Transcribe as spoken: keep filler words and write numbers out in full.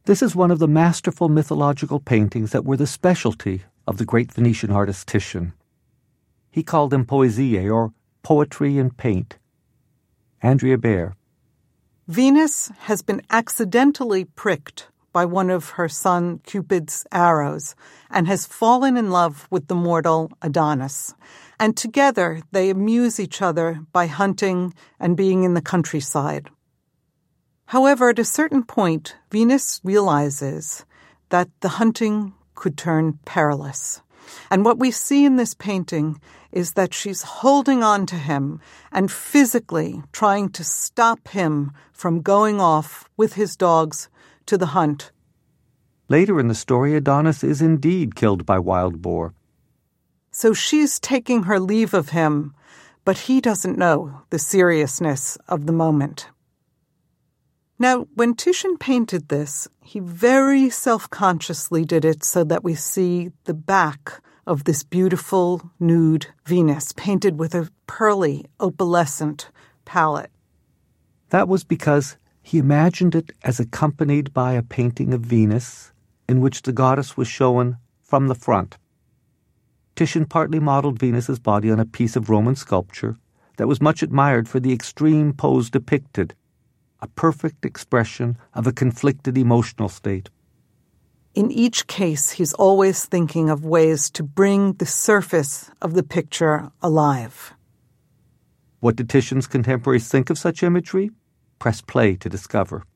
This is one of the masterful mythological paintings that were the specialty of the great Venetian artist Titian. He called them poesie, or poetry in paint. Andrea Bayer. Venus has been accidentally pricked by one of her son Cupid's arrows and has fallen in love with the mortal Adonis. And together they amuse each other by hunting and being in the countryside. However, at a certain point, Venus realizes that the hunting could turn perilous. And what we see in this painting is that she's holding on to him and physically trying to stop him from going off with his dogs to the hunt. Later in the story, Adonis is indeed killed by wild boar. So she's taking her leave of him, but he doesn't know the seriousness of the moment. Now, when Titian painted this, he very self-consciously did it so that we see the back of this beautiful nude Venus painted with a pearly, opalescent palette. That was because he imagined it as accompanied by a painting of Venus in which the goddess was shown from the front. Titian partly modeled Venus's body on a piece of Roman sculpture that was much admired for the extreme pose depicted, a perfect expression of a conflicted emotional state. In each case, he's always thinking of ways to bring the surface of the picture alive. What did Titian's contemporaries think of such imagery? Press play to discover.